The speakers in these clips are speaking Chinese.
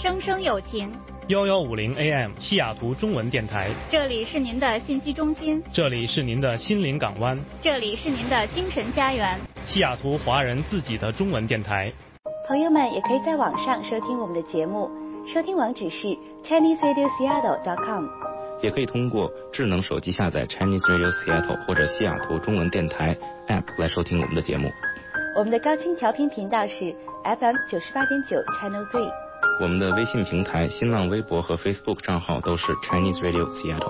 声声有情。 1150 AM 西雅图中文电台， 这里是您的信息中心， 这里是您的心灵港湾， 这里是您的精神家园， 西雅图华人自己的中文电台。 朋友们也可以在网上收听我们的节目，收听网址是 ChineseRadioSeattle.com， 也可以通过智能手机下载 Chinese Radio Seattle 或者西雅图中文电台 App 来收听我们的节目。 我们的高清调频频道是 FM98.9 Channel 3。 我们的微信平台、新浪微博和 Facebook 账号都是 Chinese Radio Seattle。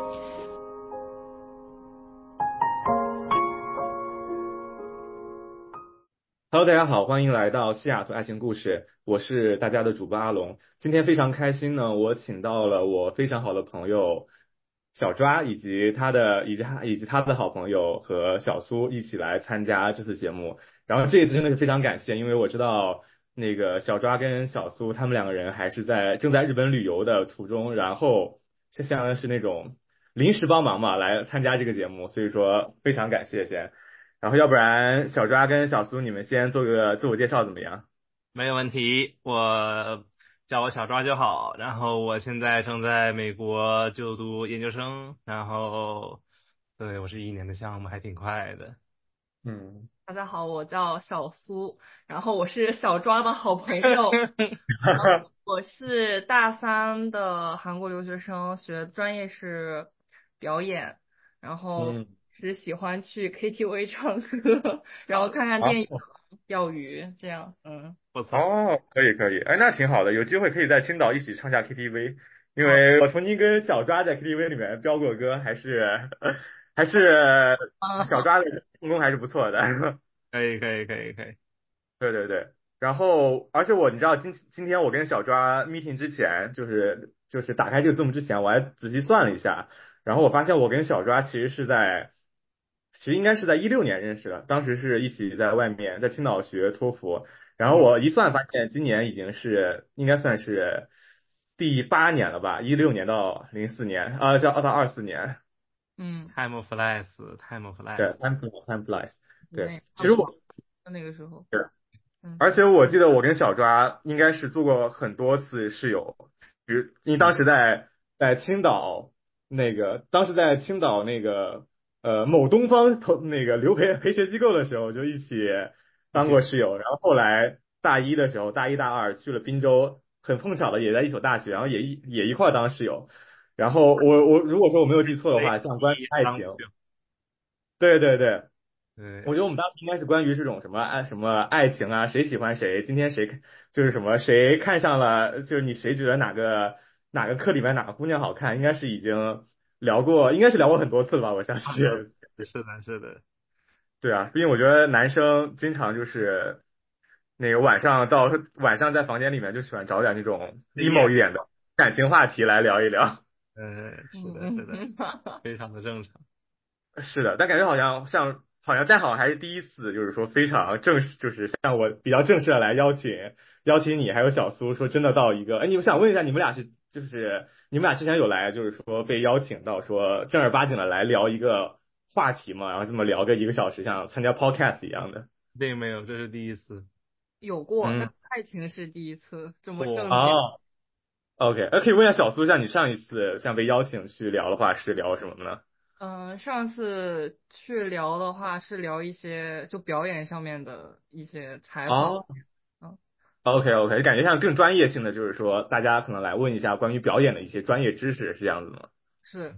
Hello， 大家好，欢迎来到西雅图爱情故事，我是大家的主播阿龙。今天非常开心呢，我请到了我非常好的朋友小抓，以及他的好朋友和小苏一起来参加这次节目。然后这一次真的是非常感谢，因为我知道那个小抓跟小苏他们两个人还是正在日本旅游的途中，然后相当于是那种临时帮忙嘛，来参加这个节目，所以说非常感谢先。然后要不然小抓跟小苏你们先做个自我介绍怎么样？ 没有问题，叫我小抓就好。然后我现在正在美国就读研究生，然后对，我是1年的项目，还挺快的。 大家好，我叫小苏，然后我是小抓的好朋友。我是大3的韩国留学生，学的专业是表演，然后是喜欢去 KTV 唱歌，然后看看电影、钓鱼这样。 不错。 哦，可以，哎，那挺好的，有机会可以在青岛一起唱下 KTV， 因为我曾经跟小抓在 KTV 里面飙过歌，还是小抓的唱功还是不错的。 可以。 对，然后而且你知道今天我跟小抓 meeting 之前，就是打开这个 Zoom 之前，我还仔细算了一下，然后我发现我跟小抓其实应该是在16年认识的，当时是一起在外面在青岛学托福，然后我一算发现今年已经应该算是第8年了吧，16年到04年到24年。 Time flies。 对 ，time flies。对，其实我那个时候。 对。而且我记得我跟小抓应该是做过很多次室友，比如你当时在青岛那个某东方那个留培学机构的时候就一起当过室友，然后后来大一的时候，大1大2去了滨州，很碰巧的也在一所大学，然后也一块当室友。然后我如果说我没有记错的话，像关于爱情，对。我觉得我们当时应该是关于这种什么爱情啊，谁喜欢谁，今天就是谁看上了，就是谁觉得哪个课里面哪个姑娘好看，应该是聊过很多次了吧，我相信。 是的。 对啊，毕竟我觉得男生经常就是那个晚上在房间里面就喜欢找点那种 emo 一点的感情话题来聊一聊。 是的，非常的正常。 是的，但感觉好像但好像还是第一次，就是说非常正式，就是像我比较正式的来邀请你还有小苏，说真的到一个，我想问一下，你们俩之前有来，就是说被邀请到说正儿八经的来聊一个话题嘛，然后这么聊个1个小时，像参加 podcast 一样的？ 并没有，这是第一次。 有过，但爱情是第一次这么正经。 OK， 可以问一下小苏，像你上一次被邀请去聊的话是聊什么呢？ 上次去聊的话是聊一些就表演上面的一些采访。 OK， 感觉像更专业性的，就是说大家可能来问一下关于表演的一些专业知识，是这样子吗？ 是。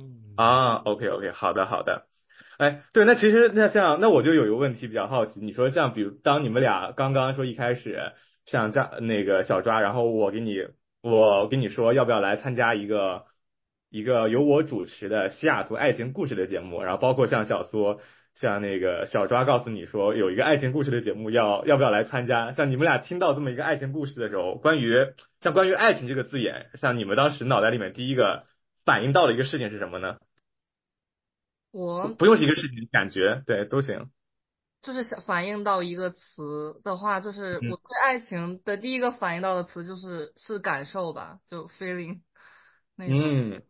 OK， 好的。哎，对，那其实那我就有一个问题比较好奇，你说像比如当你们俩刚刚说一开始像那个小抓，然后我跟你说要不要来参加一个由我主持的西雅图爱情故事的节目，然后包括像小苏像那个小抓告诉你说有一个爱情故事的节目要不要来参加，像你们俩听到这么一个爱情故事的时候，关于爱情这个字眼，像你们当时脑袋里面第一个反应到的一个事情是什么呢？ 我不用是一个事情，感觉对都行。 就是反映到一个词的话，就是我对爱情的第一个反应到的词是感受吧，就 feeling 那种。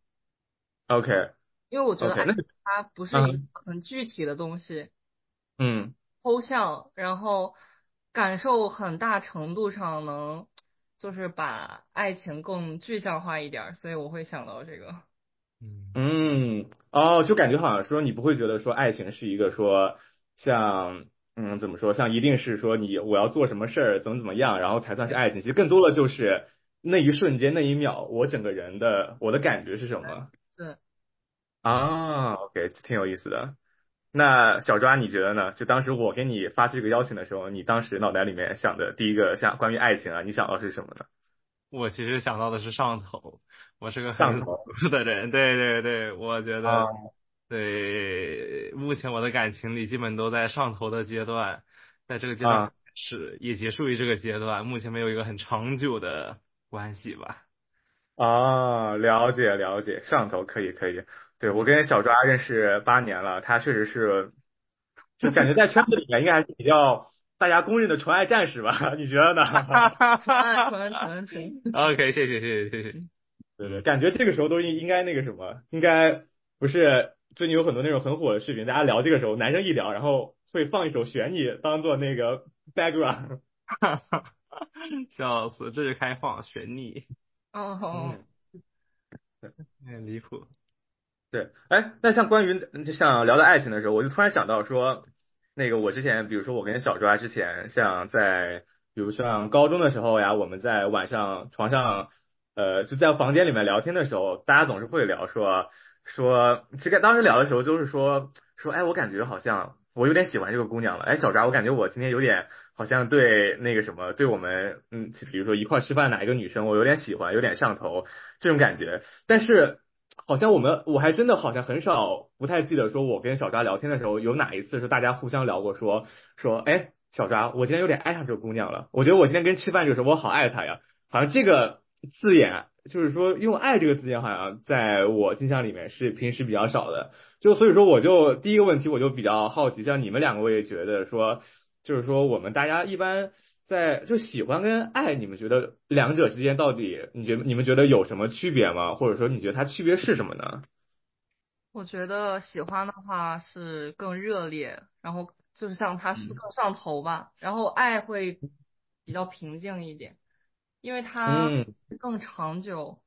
OK， 因为我觉得爱情它不是一个很具体的东西，抽象，然后感受很大程度上能就是把爱情更具象化一点儿，所以我会想到这个。 嗯哦，就感觉好像说你不会觉得说爱情是一个说像怎么说，像一定是说我要做什么事儿怎么样，然后才算是爱情。其实更多的就是那一瞬间那一秒，我的感觉是什么是。 啊？OK，挺有意思的。那小抓你觉得呢？就当时我给你发这个邀请的时候，你当时脑袋里面想的第一个像关于爱情啊，你想到是什么呢？ 我其实想到的是上头，我是个很俗上头的人，对对对，我觉得， 啊对，目前我的感情里基本都在上头的阶段，在这个阶段啊是也结束于这个阶段，目前没有一个很长久的关系吧。 了解了解，上头可以可以。对，我嗯， 跟小抓认识8年了，他确实是，就感觉在圈子里面应该还是比较大家公认的纯爱战士吧？你觉得呢？ 纯。 OK，谢谢谢谢谢谢。 对对， 嗯， 感觉这个时候都应该那个什么，应该不是最近有很多那种很火的视频，大家聊这个时候，男生一聊，然后会放一首旋律当做那个 background。 笑死，这是开放悬溺， 哦。 嗯。 很离谱。 对，哎，那像关于像聊到爱情的时候，我就突然想到说，那个我之前，比如说我跟小抓之前，像在比如像高中的时候呀，我们在晚上床上，就在房间里面聊天的时候，大家总是会聊说，其实当时聊的时候就是说，哎，我感觉好像我有点喜欢这个姑娘了，哎，小抓，我感觉我今天有点好像对那个什么，对我们，比如说一块儿吃饭哪一个女生，我有点喜欢，有点上头这种感觉。但是好像我还真的好像很少不太记得说我跟小抓聊天的时候有哪一次是大家互相聊过说，哎，小抓，我今天有点爱上这个姑娘了，我觉得我今天跟吃饭这个时候我好爱她呀，好像这个字眼就是说用爱这个字眼好像在我印象里面是平时比较少的，就所以说我就第一个问题我就比较好奇，像你们两个我也觉得说，就是说我们大家一般。就喜欢跟爱，你们觉得两者之间到底你们觉得有什么区别吗？或者说你觉得它区别是什么呢？ 我觉得喜欢的话是更热烈，然后就是像他是更上头吧，然后爱会比较平静一点，因为它嗯更长久。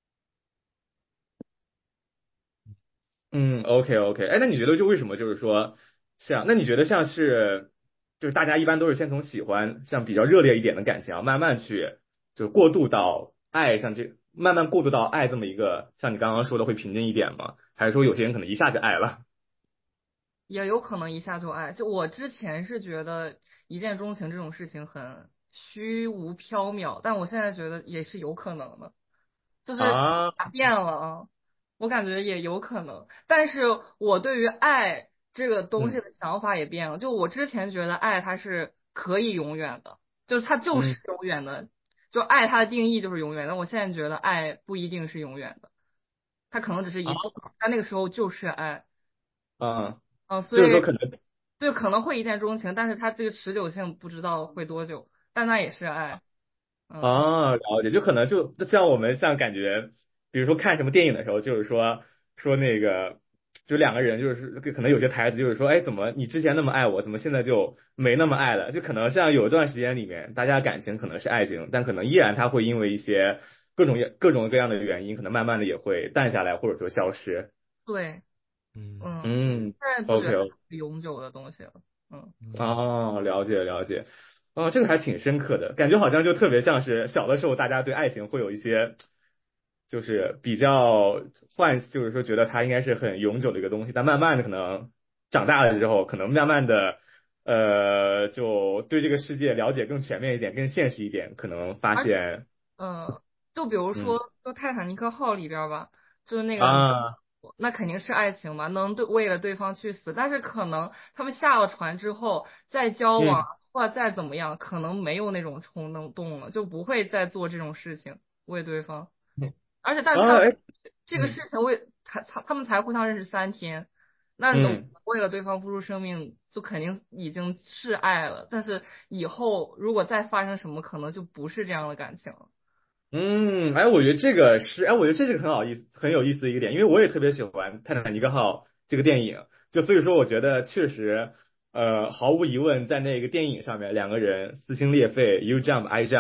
OK OK，哎，那你觉得就为什么就是说那你觉得像是就是大家一般都是先从喜欢像比较热烈一点的感情啊，慢慢去就过渡到爱上慢慢过渡到爱这么一个像你刚刚说的会平静一点吗？还是说有些人可能一下就爱了？ 也有可能一下就爱。就我之前是觉得一见钟情这种事情很虚无缥缈，但我现在觉得也是有可能的，就是想啊， 法变了啊，我感觉也有可能。但是我对于爱这个东西嗯的想法也变了，就我之前觉得爱它是可以永远的，就是它就嗯是永远的，就爱它的定义就是永远的。我现在觉得爱不一定是永远的，它可能只是啊一次，它那个时候就是爱。 嗯， 所以就是说可能。 对，可能会一见钟情，但是它这个持久性不知道会多久，但那也是爱。嗯。 了解，就可能就像我们像感觉，比如说看什么电影的时候，就是说那个，就两个人就是可能有些台词就是说，哎，怎么你之前那么爱我，怎么现在就没那么爱了？就可能像有一段时间里面，大家感情可能是爱情，但可能依然他会因为一些各种各样的原因，可能慢慢的也会淡下来，或者说消失。 对。 嗯嗯现在不觉 ，OK 得它 OK。 是永久的东西了。嗯。 嗯哦，了解了解，哦，这个还挺深刻的，感觉好像就特别像是小的时候，大家对爱情会有一些，就是比较就是说觉得它应该是很永久的一个东西，但慢慢的可能长大了之后，可能慢慢的，就对这个世界了解更全面一点，更现实一点，可能发而且现， 就比如嗯说，就泰坦尼克号里边儿吧，就是那个女啊， 那肯定是爱情嘛，能为了对方去死，但是可能他们下了船之后再交往嗯或者再怎么样，可能没有那种冲动了，就不会再做这种事情为对方。 嗯而且，但是他啊， 们哎， 这个嗯事情他们才互相认识3天，那能嗯。 为了对方付出生命，就肯定已经是爱了。但是以后如果再发生什么，可能就不是这样的感情了。 哎，我觉得这个是，哎，我觉得这是个很有意思的一个点，因为我也特别喜欢《泰坦尼克号》这个电影，就所以说我觉得确实，毫无疑问，在那个电影上面，两个人撕心裂肺，you jump I jump，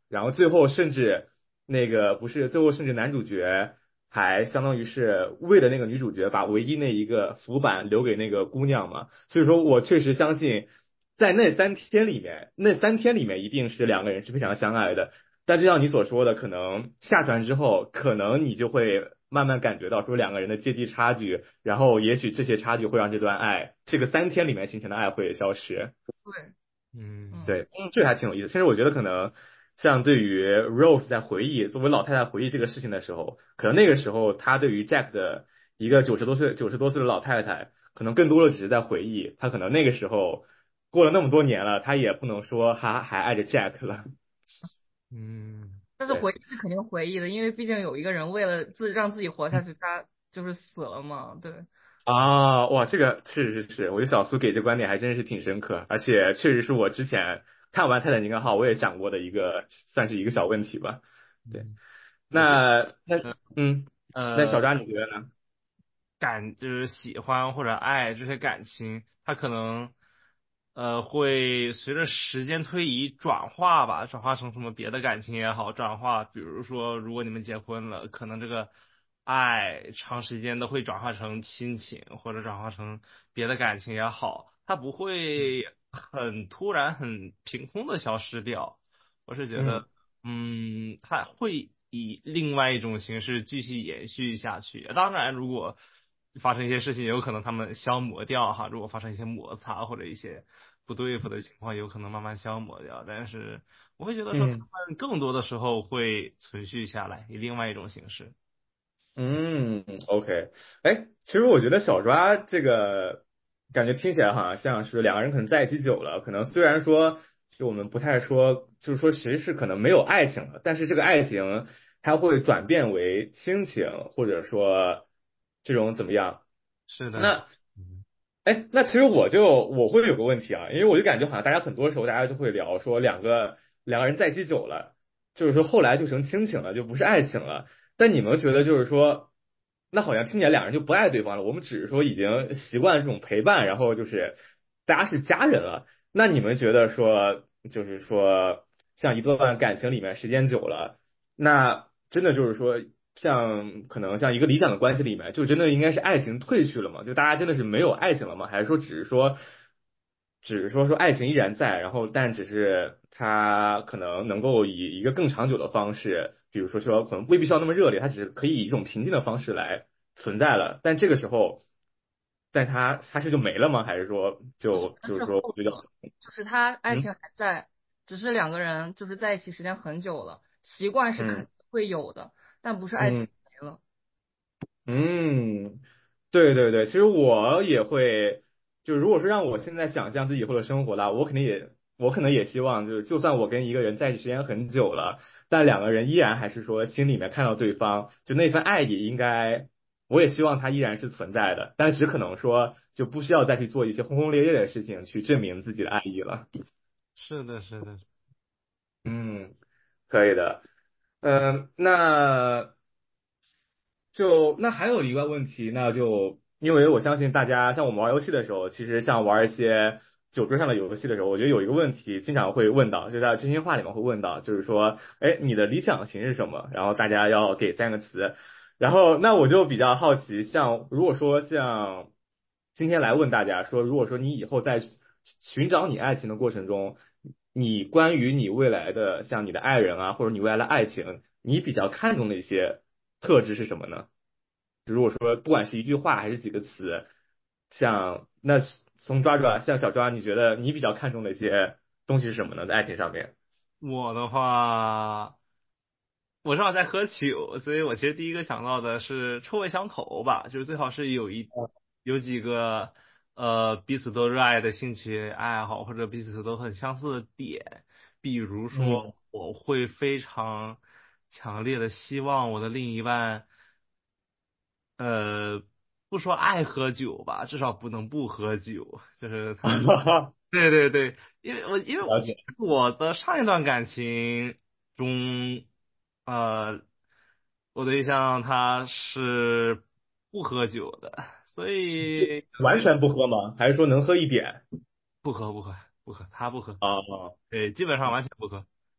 然后最后甚至那个不是最后甚至男主角还相当于是为了那个女主角把唯一那一个浮板留给那个姑娘嘛，所以说我确实相信在那3天里面一定是两个人是非常相爱的。但就像你所说的，可能下船之后，可能你就会慢慢感觉到说两个人的阶级差距，然后也许这些差距会让这段爱，这个3天里面形成的爱会消失。 对， 嗯对，这个还挺有意思。其实我觉得可能像对于 Rose 在回忆作为老太太回忆这个事情的时候，可能那个时候她对于 Jack 的一个90多岁的老太太，可能更多的只是在回忆。她可能那个时候过了那么多年了，她也不能说还爱着 Jack 了。 嗯， 但是对。 回忆是肯定回忆的，因为毕竟有一个人为了让自己活下去，他就是死了嘛。对， 啊，哇，这个是，我觉得小苏给这观点还真是挺深刻，而且确实是我之前看完《泰坦尼克号》我也想过的一个，算是一个小问题吧。对， 我觉得那嗯，那小呃扎你觉得呢？ 就是喜欢或者爱这些感情，它可能会随着时间推移转化吧，转化成什么别的感情也好，转化，比如说如果你们结婚了，可能这个爱长时间都会转化成亲情，或者转化成别的感情也好，它不会很突然、很凭空的消失掉。我是觉嗯得。它会以另外一种形式继续延续下去。当然，如果发生一些事情，有可能他们消磨掉哈。如果发生一些摩擦或者一些不对付的情况，有可能慢慢消磨掉。但是我会觉得说，他嗯。 们更多的时候会存续下来，以另外一种形式。 OK，哎，其实我觉得小抓这个感觉听起来好像像是两个人可能在一起久了，可能虽然说就我们不太说，就是说其实是可能没有爱情了，但是这个爱情它会转变为亲情，或者说这种怎么样？ 是的， 那哎，那其实我会有个问题啊，因为我就感觉好像大家很多时候大家就会聊说两个人在一起久了，就是说后来就成亲情了，就不是爱情了。但你们觉得就是说，那好像听起来两人就不爱对方了，我们只是说已经习惯这种陪伴，然后就是大家是家人了。那你们觉得说，就是说像一段感情里面时间久了，那真的就是说，可能像一个理想的关系里面，就真的应该是爱情褪去了吗？就大家真的是没有爱情了吗？还是说只是说爱情依然在，然后但只是它可能能够以一个更长久的方式，比如说可能未必需要那么热烈，它只是可以以一种平静的方式来存在了。但这个时候，但它是就没了吗？还是说就是但是说我觉得后者就是他爱嗯情还在，只是两个人就是在一起时间很久了，习惯是肯嗯定会有的，但不是爱情嗯。 没了。 嗯，对对对，其实我也会，就如果说让我现在想象自己以后的生活啦，我可能也希望，就是就算我跟一个人在一起时间很久了，但两个人依然还是说心里面看到对方，就那份爱也应该，我也希望它依然是存在的，但只可能说就不需要再去做一些轰轰烈烈的事情去证明自己的爱意了。 是的，是的。 嗯，可以的。那还有一个问题，那就因为我相信大家像我们玩游戏的时候，其实像玩一些酒桌上的游戏的时候，我觉得有一个问题经常会问到，就在真心话里面会问到，就是说，哎，你的理想型是什么？然后大家要给3个词，然后那我就比较好奇，像如果说像今天来问大家说，如果说你以后在寻找你爱情的过程中，你关于你未来的像你的爱人啊，或者你未来的爱情，你比较看重的一些特质是什么呢？如果说不管是一句话还是几个词，像那从抓，像小抓，你觉得你比较看重的一些东西是什么呢？在爱情上面？ 我的话，我正好在喝酒，所以我其实第一个想到的是臭味相投吧，就是最好是有几个彼此都热爱的兴趣爱好，或者彼此都很相似的点，比如嗯， 说我会非常强烈的希望我的另一半，呃，不说爱喝酒吧，至少不能不喝酒，就是他。对对对，因为了解。 我的上一段感情中，呃，我对象他是不喝酒的，所以完全不喝吗？还是说能喝一点？ 不喝，他不喝， 啊对，基本上完全不喝。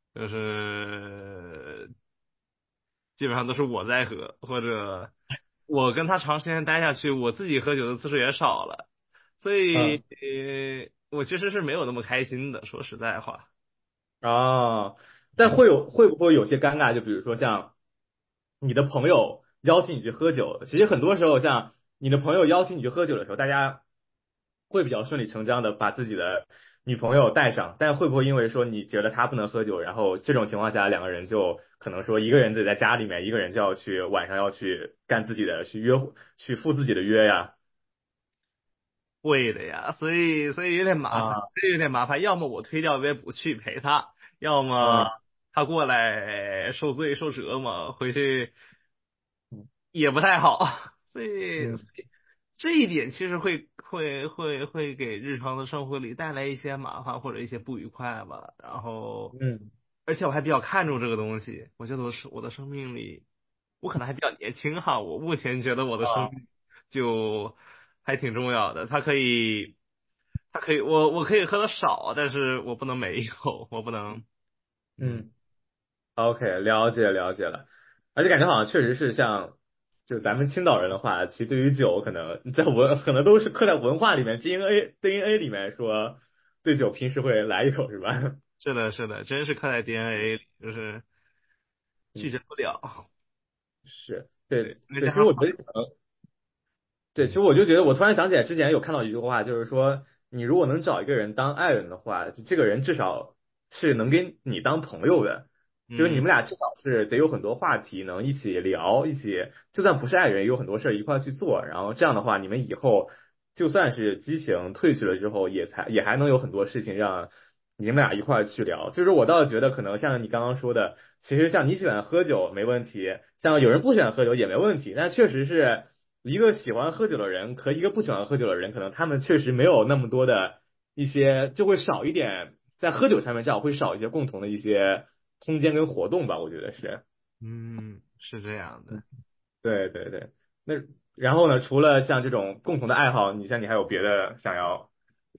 就是基本上都是我在喝，或者我跟他长时间待下去，我自己喝酒的次数也少了，所以嗯。 我其实是没有那么开心的，说实在话。 哦，但嗯， 会不会有些尴尬？就比如说像你的朋友邀请你去喝酒，其实很多时候像你的朋友邀请你去喝酒的时候，大家会比较顺理成章的把自己的女朋友带上，但会不会因为说你觉得她不能喝酒，然后这种情况下两个人就可能说一个人自己在家里面，一个人就要去晚上要去干自己的，去赴自己的约呀？ 会的呀，所以有点麻烦， 啊， 这有点麻烦。要么我推掉约不去陪他，要么嗯他过来受罪受折磨，回去嗯也不太好。所以嗯这一点其实会给日常的生活里带来一些麻烦或者一些不愉快吧。然后， 嗯而且我还比较看重这个东西，我觉得我的生命里，我可能还比较年轻哈，我目前觉得我的生啊命就还挺重要的。它可以，我可以喝的少，但是我不能没有，我不能，嗯。 嗯。OK，了解了，而且感觉好像确实是像，就咱们青岛人的话，其实对于酒可能可能都是刻在文化里面DNA 里面说对酒平时会来一口是吧？ 是的，是的，真是刻在 DNA 里，就是拒嗯， 绝不了。 是对那对， 加上他， 其实我觉得可能对，其实我就觉得，我突然想起来，之前有看到一句话，就是说，你如果能找一个人当爱人的话，就这个人至少是能跟你当朋友的，就是你嗯们俩至少是得有很多话题能一起聊，一起就算不是爱人，也有很多事儿一块儿去做，然后这样的话，你们以后就算是激情褪去了之后，也还能有很多事情让你们俩一块儿去聊。所以说我倒是觉得，可能像你刚刚说的，其实像你喜欢喝酒没问题，像有人不喜欢喝酒也没问题，但确实是。一个喜欢喝酒的人和一个不喜欢喝酒的人，可能他们确实没有那么多的一些，就会少一点在喝酒上面，这样会少一些共同的一些空间跟活动吧，我觉得是。 嗯，是这样的。 对对对。那然后呢，除了像这种共同的爱好，你还有别的想要？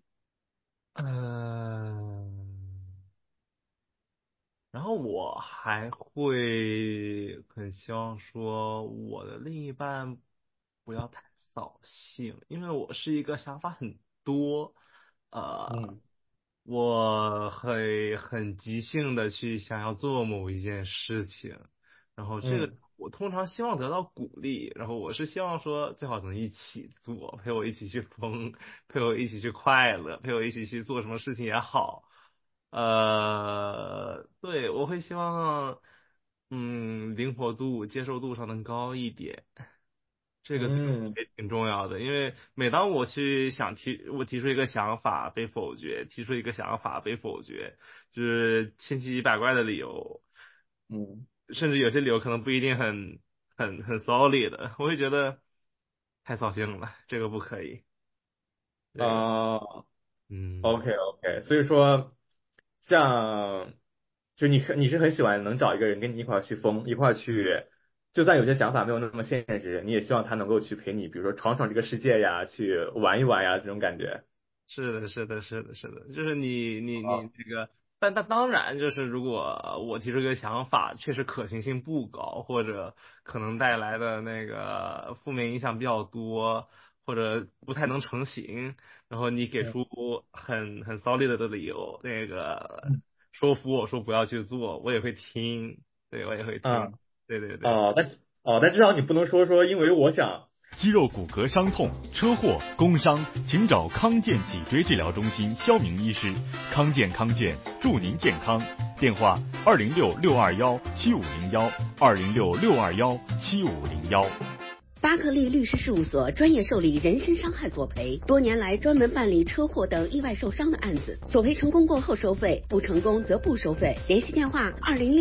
嗯，然后我还会很希望说我的另一半不要太扫兴，因为我是一个想法很多，呃， 嗯我会很即兴的去想要做某一件事情，然后这个嗯我通常希望得到鼓励，然后我是希望说最好能一起做，陪我一起去疯，陪我一起去快乐，陪我一起去做什么事情也好。对，我会希望，灵活度、接受度上能高一点，这个对我嗯也挺重要的。因为每当我提出一个想法被否决，提出一个想法被否决，就是千奇百怪的理由， 嗯甚至有些理由可能不一定很 solid 的，我会觉得太扫兴了，这个不可以，这个， 啊。 嗯。 OK OK，所以说，像就你是很喜欢能找一个人跟你一块儿去疯，一块儿去，就算有些想法没有那么现实，你也希望他能够去陪你，比如说闯闯这个世界呀，去玩一玩呀，这种感觉。 是的，是的，是的，是的，就是你这个，但当然就是如果我提出一个想法，确实可行性不高，或者可能带来的那个负面影响比较多，或者不太能成型，然后你给嗯出很 solid 的理由，那个说服我说不要去做，我也会听，对，我也会听， 嗯对对对。 哦，但至少你不能说因为我想。 肌肉骨骼伤痛、车祸、工伤，请找康健脊椎治疗中心肖明医师。康健，祝您健康。电话206-621-7501，206-621-7501。 巴克利律师事务所专业受理人身伤害索赔，多年来专门办理车祸等意外受伤的案子，索赔成功过后收费，不成功则不收费。联系电话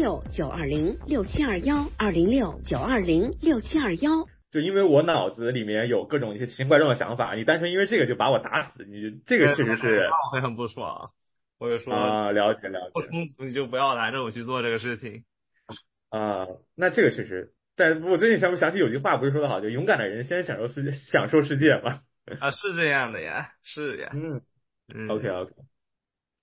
206-920-6721，206-920-6721。 就因为我脑子里面有各种一些奇形怪状的想法，你单纯因为这个就把我打死，你这个确实是那我会很不爽，我就说啊，了解了解。 不冲突你就不要拦着我去做这个事情。 啊，那这个确实，但我最近想起有句话不是说的好，就勇敢的人先享受世界嘛。 啊，是这样的呀，是呀， 嗯，OK 嗯， OK，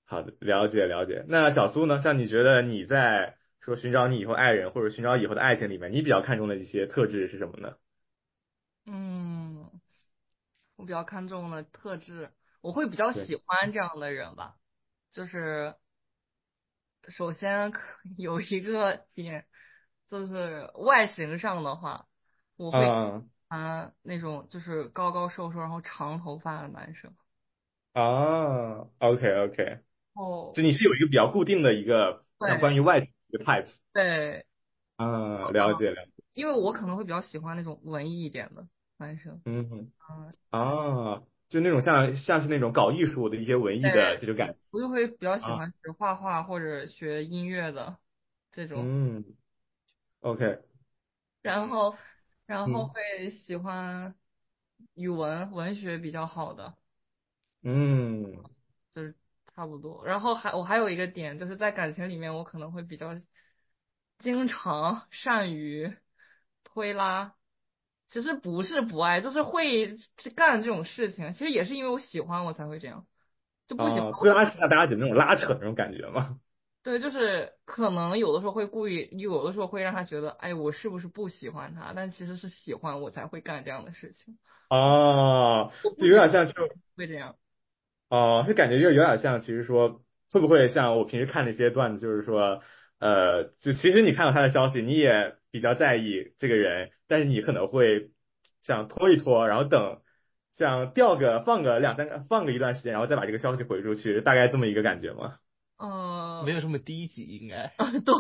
好的，了解了解。那小苏呢？像你觉得你在说寻找你以后爱人或者寻找以后的爱情里面，你比较看重的一些特质是什么呢？ 嗯，我比较看重的特质，我会比较对， 喜欢这样的人吧。就是首先有一个点，就是外形上的话，我会喜嗯欢那种就是高高瘦瘦，然后长头发的男生。 啊，OK OK， 哦， 就你是有一个比较固定的一个像对关于外形的一个 type 对， 啊，了解了解， 因为我可能会比较喜欢那种文艺一点的男生。 嗯嗯， 啊，就那种像是那种搞艺术的一些文艺的对， 这种感觉我就会比较喜啊， 欢学画画或者学音乐的这种。 嗯，OK， 然后嗯会喜欢文学比较好的， 嗯就是差不多。然后我还有一个点，就是在感情里面，我可能会比较经常善于推拉。其实不是不爱，就是会去干这种事情。其实也是因为我喜欢我才会这样，就不喜欢啊， 我可能推拉是大家有那种拉扯那种感觉吗？ 对，就是可能有的时候会故意，有的时候会让他觉得，哎，我是不是不喜欢他？但其实是喜欢我才会干这样的事情。 哦，就我不喜欢有点像就会这样。 哦，就感觉就有点像，其实说会不会像我平时看那些段子，就是说，就其实你看到他的消息，你也比较在意这个人，但是你可能会想拖一拖，然后等，想放个两三个，放个一段时间，然后再把这个消息回出去，大概这么一个感觉吗？ 呃， 没有这么低级，应该。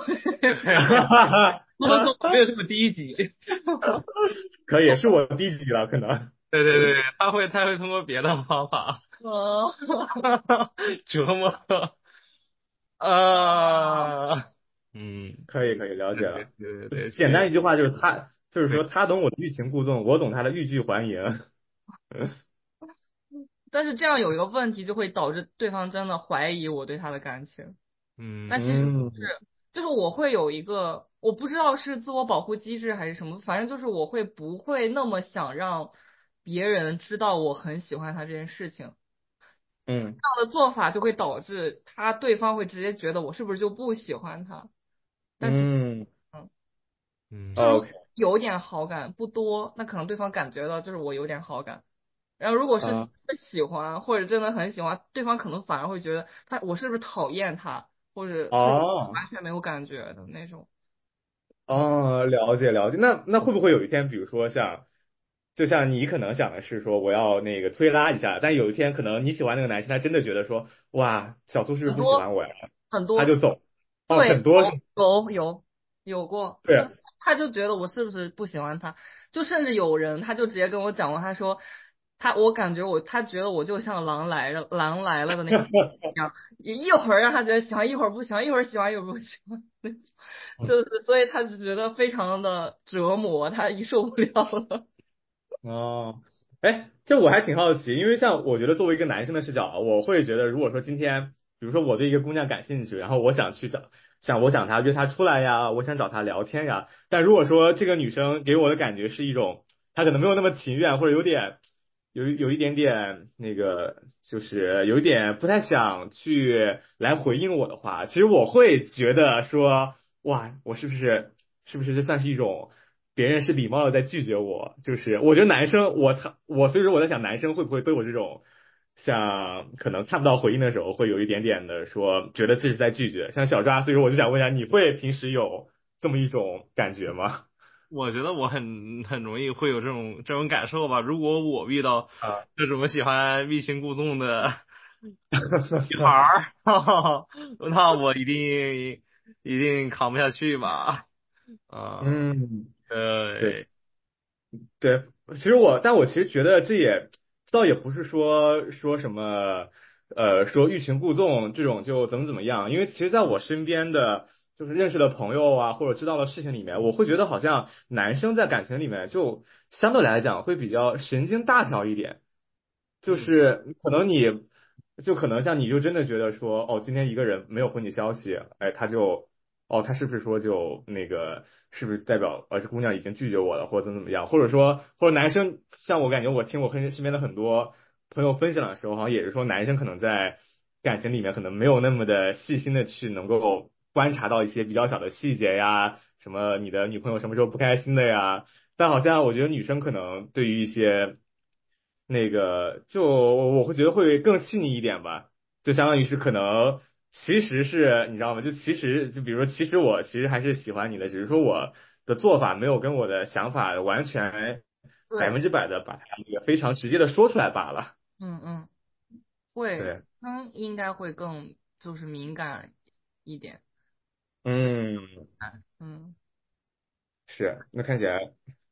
对， 没有这么低级。 可以，是我低级了，可能对对对，他会通过别的方法呃， 折磨。啊，嗯， 可以了解对对了。 对对， 简所以单一句话就是他，就是对， 说他懂我的欲擒故纵，我懂他的欲拒还迎。 但是这样有一个问题，就会导致对方真的怀疑我对他的感情。 嗯但其实不嗯是，就是我会有一个，我不知道是自我保护机制还是什么，反正就是我会不会那么想让别人知道我很喜欢他这件事情。 嗯这样的做法就会导致对方会直接觉得我是不是就不喜欢他。但其实， 嗯嗯， 嗯就如果 ，OK 有点好感，不多，那可能对方感觉到就是我有点好感。然后如果是啊。 喜欢或者真的很喜欢，对方可能反而会觉得我是不是讨厌他，或者是哦完全没有感觉的那种。嗯， 哦，了解了解。那会不会有一天，比如说就像你可能想的是说我要那个推拉一下，但有一天可能你喜欢那个男生，他真的觉得说哇，小苏是不是不喜很多欢我呀？ 很多， 他就走。哦， 对， 很多是， 有过，就对， 他就觉得我是不是不喜欢他，就甚至有人他就直接跟我讲过，他说我感觉他觉得我就像狼来了的那个一样，一会儿让他觉得喜欢，一会儿不喜欢，一会儿喜欢，一会儿不喜欢，就是所以他就觉得非常的折磨，他一受不了了。 哦，哎，这我还挺好奇，因为像我觉得作为一个男生的视角啊，我会觉得，如果说今天，比如说我对一个姑娘感兴趣，然后我想去找，我想她约她出来呀，我想找她聊天呀，但如果说这个女生给我的感觉是一种，她可能没有那么情愿，或者有一点点那个，就是有一点不太想去来回应我的话，其实我会觉得说，哇，我是不是这算是一种？别人是礼貌的在拒绝我，就是我觉得男生，所以说我在想，男生会不会对我这种像可能看不到回应的时候，会有一点点的说觉得这是在拒绝，像小抓，所以说我就想问一下，你会平时有这么一种感觉吗？ 我觉得我很容易会有这种感受吧。如果我遇到啊， 这种喜欢欲擒故纵的女孩儿，那我一定扛不下去吧。啊， 嗯，对。 对， 对，但我其实觉得倒也不是说什么，说欲擒故纵这种就怎么样，因为其实在我身边的就是认识的朋友啊，或者知道的事情里面，我会觉得好像男生在感情里面就相对来讲会比较神经大条一点。就嗯， 是可能像你就真的觉得说，哦，今天一个人没有回你消息，哎，哦，他是不是说就那个，是不是代表这姑娘已经拒绝我了，或者怎么样？或者说，或者男生，像我感觉我听我身边的很多朋友分享的时候，好像也是说男生可能在感情里面可能没有那么的细心的去能够观察到一些比较小的细节呀，什么你的女朋友什么时候不开心的呀，但好像我觉得女生可能对于一些那个，就我会觉得会更细腻一点吧，就相当于是可能其实是你知道吗？就其实就比如说，其实我其实还是喜欢你的，只是说我的做法没有跟我的想法完全对， 100%的把它那个非常直接的说出来罢了。 嗯嗯，会， 对， 应该会更就是敏感一点。 嗯， 嗯， 是，那看起来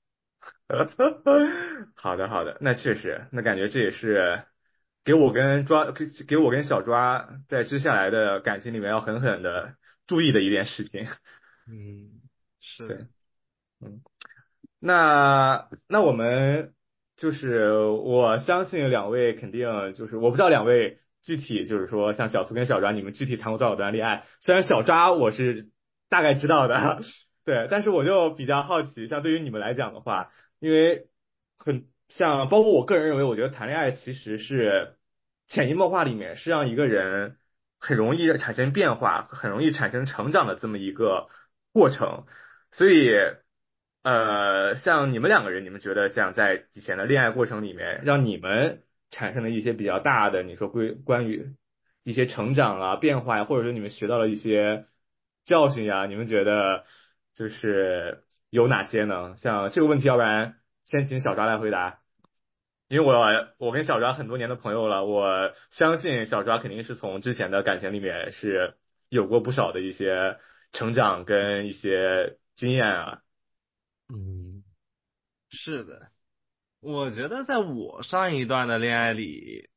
好的，好的，那确实，那感觉这也是给我跟小抓在接下来的感情里面要狠狠的注意的一件事情。 嗯，是的。 对，嗯。那我们就是我相信两位肯定就是我不知道两位具体就是说像小苏跟小抓你们具体谈过多少段恋爱，虽然小抓我是大概知道的，对，但是我就比较好奇，像对于你们来讲的话，因为很像包括我个人认为，我觉得谈恋爱其实是潜移默化里面是让一个人很容易产生变化，很容易产生成长的这么一个过程。所以，像你们两个人，你们觉得像在以前的恋爱过程里面，让你们产生了一些比较大的，你说关于一些成长啊、变化呀，或者说你们学到了一些教训呀，你们觉得就是有哪些呢？像这个问题，要不然先请小抓来回答。因为我跟小抓很多年的朋友了，我相信小抓肯定是从之前的感情里面是有过不少的一些成长跟一些经验啊。 嗯，是的。我觉得在我上一段的恋爱里，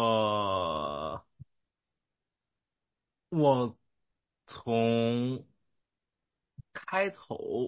我从开头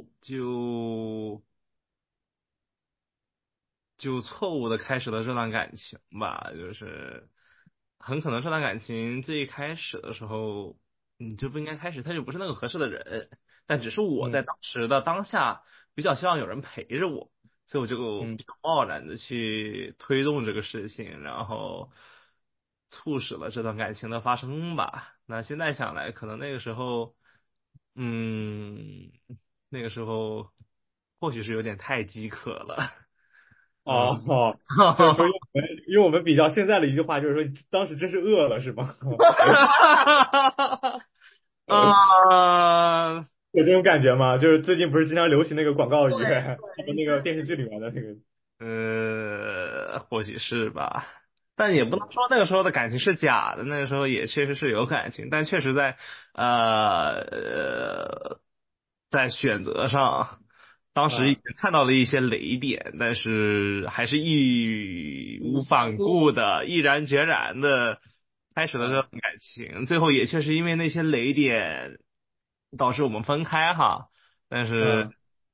就错误的开始了这段感情吧，就是很可能这段感情最开始的时候，你就不应该开始，他就不是那个合适的人。但只是我在嗯当时的当下比较希望有人陪着我，所以我就嗯比较贸然的去推动这个事情，然后促使了这段感情的发生吧。那现在想来，可能那个时候，嗯，那个时候或许是有点太饥渴了。嗯， 哦，就是说用我们比较现在的一句话，就是说当时真是饿了是吗？ 啊， 有这种感觉吗？就是最近不是经常流行那个广告语，一个对， 那个电视剧里面的那个。 或许是吧，但也不能说那个时候的感情是假的，那个时候也确实是有感情，但确实在选择上，当时已嗯经看到了一些雷点，但是还是义无反顾的、毅然决然的开始了这嗯段感情，最后也确实因为那些雷点导致我们分开哈，但是。 嗯。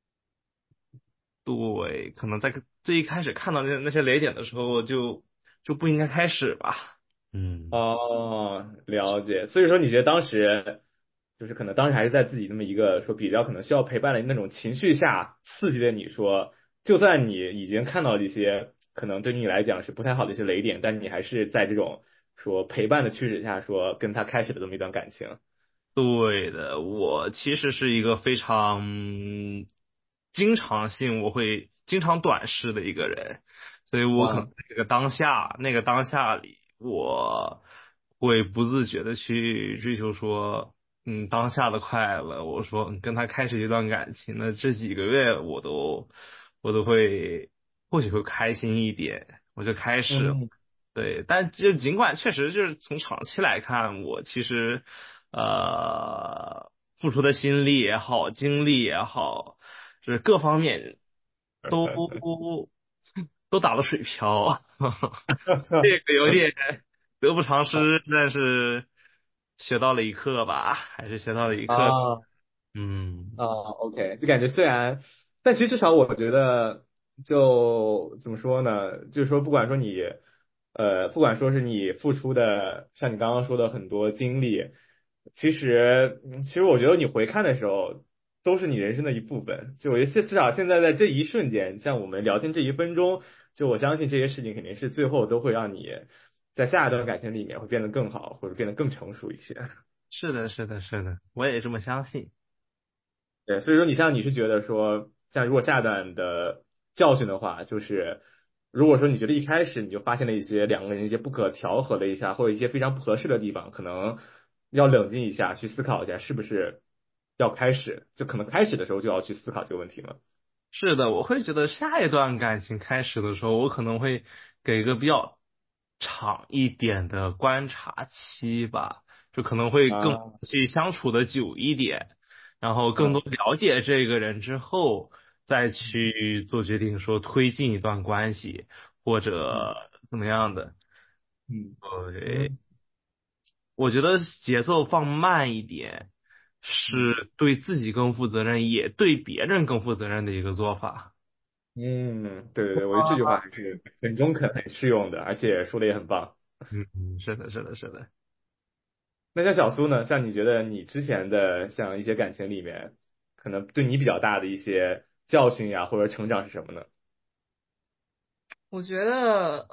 对，可能在最一开始看到那些雷点的时候就不应该开始吧。嗯， 哦，了解。所以说，你觉得当时就是可能当时还是在自己那么一个说比较可能需要陪伴的那种情绪下刺激的你说，就算你已经看到了一些可能对于你来讲是不太好的一些雷点，但你还是在这种说陪伴的驱使下说跟他开始了这么一段感情。 对的，我其实是一个非常我会经常短视的一个人，所以我可能啊， 在那个当下里，我会不自觉的去追求说，当下的快乐。我说跟他开始一段感情，那这几个月我都会或许会开心一点，我就开始了。 嗯对，但就尽管确实就是从长期来看，我其实付出的心力也好，精力也好，就是各方面都都打了水漂，这个有点得不偿失，但是学到了一课吧，还是学到了一课。 啊。 嗯， OK，就感觉虽然，但其实至少我觉得，就怎么说呢？就是说，不管说你，不管说是你付出的，像你刚刚说的很多精力，其实我觉得你回看的时候，都是你人生的一部分。就我觉得至少现在在这一瞬间，像我们聊天这1分钟，就我相信这些事情肯定是最后都会让你在下一段感情里面会变得更好，或者变得更成熟一些。 是的，是的，是的，我也这么相信。 对，所以说你是觉得说，像如果下一段的教训的话，就是如果说你觉得一开始你就发现了一些两个人一些不可调和的一下，或者一些非常不合适的地方，可能要冷静一下，去思考一下是不是要开始，就可能开始的时候就要去思考这个问题了。 是的，我会觉得下一段感情开始的时候，我可能会给一个比较长一点的观察期吧，就可能会更啊， 去相处的久一点，然后更多嗯了解这个人之后，再去做决定，说推进一段关系或嗯者怎么样的。 嗯对， 嗯我觉得节奏放慢一点， 嗯是对自己更负责任，也对别人更负责任的一个做法。 嗯，对对对，我觉得这句话还是很中肯、很适用的，而且说的也很棒。 嗯嗯，是的，是的，是的。 那像小苏呢？像你觉得你之前的像一些感情里面，可能对你比较大的一些教训呀，或者成长是什么呢？ 我觉得，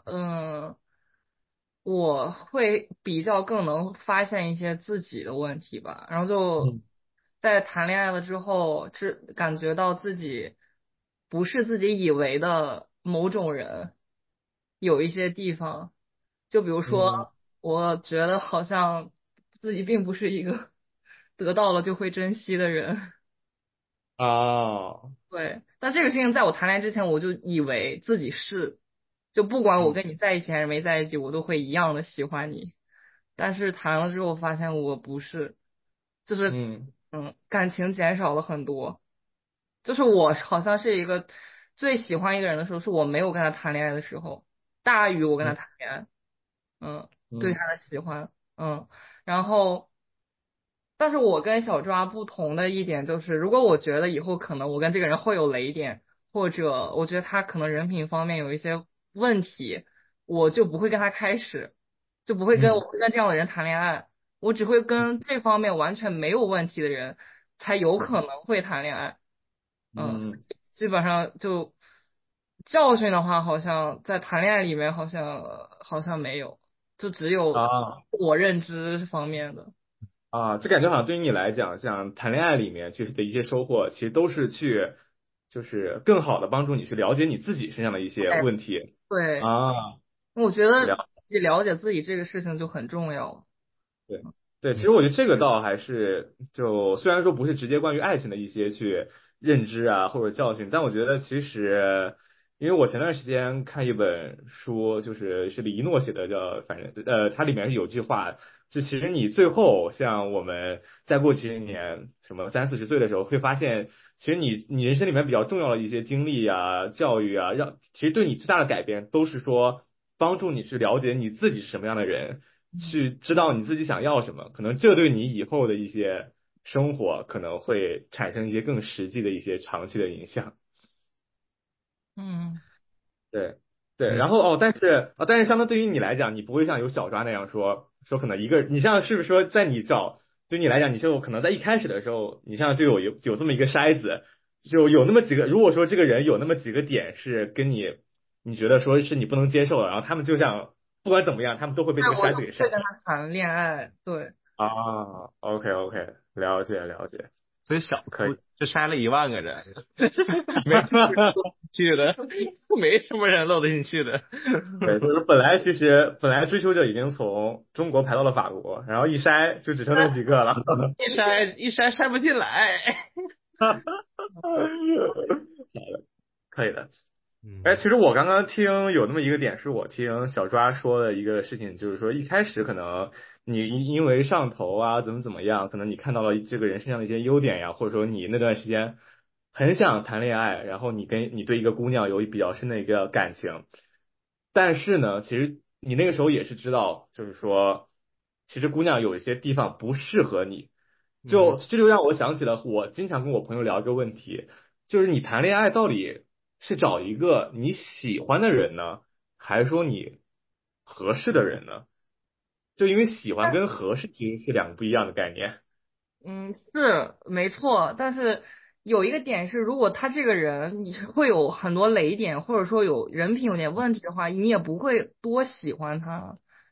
我会比较更能发现一些自己的问题吧，然后就嗯在谈恋爱了之后，感觉到自己不是自己以为的某种人，有一些地方，就比如说， 嗯我觉得好像自己并不是一个得到了就会珍惜的人。 啊， 对，但这个事情在我谈恋爱之前，我就以为自己是，就不管我嗯跟你在一起还是没在一起，我都会一样的喜欢你。但是谈了之后发现我不是，就是嗯感情减少了很多。就是我好像是一个最喜欢一个人的时候，是我没有跟他谈恋爱的时候，大于我跟他嗯谈恋爱。嗯，对嗯他的喜欢，然后。但是我跟小抓不同的一点就是，如果我觉得以后可能我跟这个人会有雷点，或者我觉得他可能人品方面有一些问题，我就不会跟他开始，就不会跟嗯我会跟这样的人谈恋爱，我只会跟这方面完全没有问题的人才有可能会谈恋爱。 嗯基本上就教训的话，好像在谈恋爱里面好像没有，就只有啊我认知方面的。 啊，这感觉好像对于你来讲，像谈恋爱里面去的一些收获，其实都是去就是更好的帮助你去了解你自己身上的一些问题对， 啊。 我觉得了。 自己了解自己这个事情就很重要。 对对，其嗯实我觉得这个倒还是就虽然说不是直接关于爱情的一些去认知啊或者教训，但我觉得其实，因为我前段时间看一本书，是李一诺写的，叫反正它里面是有句话，就其实你最后像我们再过几十年，什么30、40岁的时候，会发现其实你人生里面比较重要的一些经历啊、教育啊，其实对你最大的改变都是说帮助你去了解你自己是什么样的人。去知道你自己想要什么，可能这对你以后的一些生活可能会产生一些更实际的一些长期的影响。 嗯， 对对， 嗯。 然后但是相当对于你来讲，你不会像有小抓那样说可能一个，你像是不是说在你找对你来讲，你就可能在一开始的时候，你像就有这么一个筛子，就有那么几个，如果说这个人有那么几个点是跟你觉得说是你不能接受的，然后他们就像不管怎么样，他们都会被这个那我就筛子给筛。 不会跟他谈恋爱。对， 啊，OK OK，了解了解， 所以小可以。 苏就筛了10000个人，没什么人漏进去的，没什么人漏得进去的。 对，就是本来追求者已经从中国排到了法国，然后一筛就只剩那么几个了。 一筛不进来。 可以的。哎， 嗯其实我刚刚听有那么一个点，是我听小抓说的一个事情，就是说一开始可能你因为上头啊，怎么样，可能你看到了这个人身上的一些优点呀，或者说你那段时间很想谈恋爱，然后你对一个姑娘有比较深的一个感情，但是呢，其实你那个时候也是知道，就是说，其实姑娘有一些地方不适合你， 嗯这就让我想起了我经常跟我朋友聊一个问题，就是你谈恋爱到底是找一个你喜欢的人呢，还是说你合适的人呢？就因为喜欢跟合适其实是两个不一样的概念。 嗯，是没错，但是有一个点是，如果他这个人你会有很多雷点，或者说有人品有点问题的话，你也不会多喜欢他。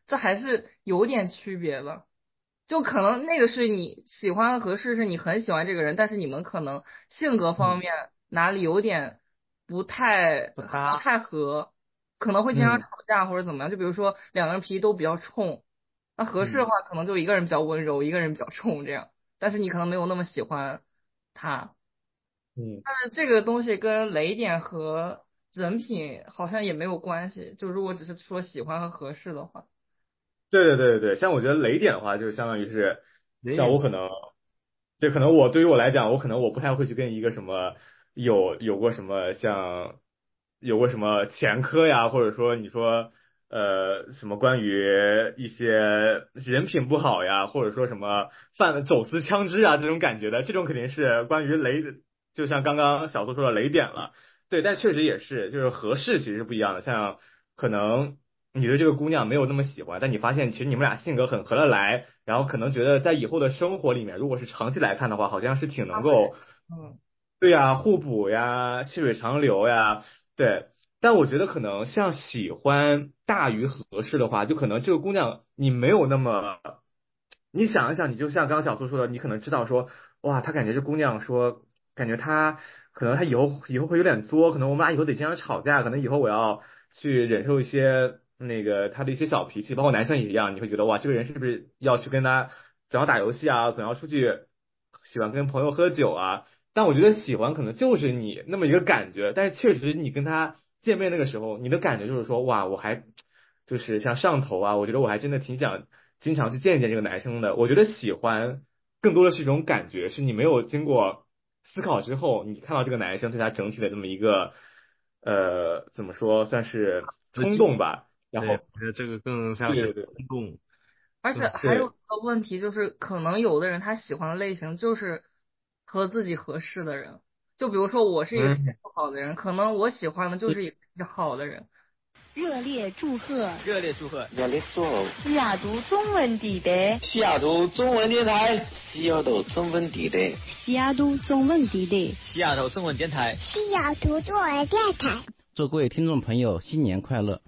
这还是有点区别的。就可能那个是你喜欢合适，是你很喜欢这个人，但是你们可能性格方面哪里有点不太合，可能会经常吵架或者怎么样。就比如说两个人脾气都比较冲，那合适的话，可能就一个人比较温柔，一个人比较冲这样。但是你可能没有那么喜欢他。但是这个东西跟雷点和人品好像也没有关系。就如果只是说喜欢和合适的话。 对，像我觉得雷点的话，就相当于是雷点像我可能，这可能我对于我来讲，我可能我不太会去跟一个什么有过什么像有过什么前科呀，或者说你说什么关于一些人品不好呀，或者说什么走私枪支啊这种感觉的，这种肯定是关于雷的，就像刚刚小苏说的雷点了。对，但确实也是，就是合适其实是不一样的。像可能你对这个姑娘没有那么喜欢，但你发现其实你们俩性格很合得来，然后可能觉得在以后的生活里面，如果是长期来看的话，好像是挺能够， 嗯， 对呀，互补呀，细水长流呀，对。但我觉得可能像喜欢大于合适的话，就可能这个姑娘你没有那么，你想一想，你就像刚刚小苏说的，你可能知道说，哇，他感觉这姑娘说，感觉她可能她以后会有点作，可能我们俩以后得经常吵架，可能以后我要去忍受一些那个他的一些小脾气，包括男生也一样，你会觉得哇，这个人是不是要去跟他总要打游戏啊，总要出去喜欢跟朋友喝酒啊？但我觉得喜欢可能就是你那么一个感觉，但是确实你跟他见面那个时候，你的感觉就是说，哇，我还就是像上头啊，我觉得我还真的挺想经常去见一见这个男生的。我觉得喜欢更多的是一种感觉，是你没有经过思考之后，你看到这个男生对他整体的这么一个怎么说，算是冲动吧。然对， 后我觉得这个更像是对对对， 冲动。 而且还有对， 一个问题就是，可能有的人他喜欢的类型就是和自己合适的人。就比如说我是一个脾气嗯。 不好的人，可能我喜欢的就是一个脾气好的人。 热烈祝贺热烈祝贺热烈祝贺西雅图中文地带西雅图中文电台西雅图中文地带西雅图中文地带西雅图中文电台西雅图中文电台。 祝各位听众朋友新年快乐！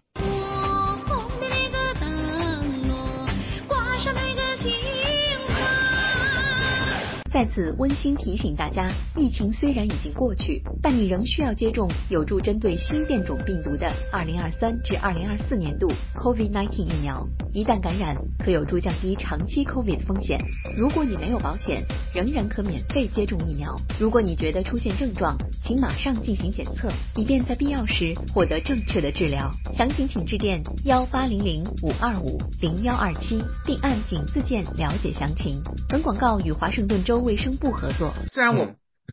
在此温馨提醒大家，疫情虽然已经过去，但你仍需要接种有助针对新变种病毒的2023至2024年度 COVID-19 疫苗。一旦感染，可有助降低长期 COVID 风险。如果你没有保险，仍然可免费接种疫苗。如果你觉得出现症状，请马上进行检测，以便在必要时获得正确的治疗。详情请致电1800-525-0127，并按井字键了解详情。本广告与华盛顿州卫生部合作。 虽然我，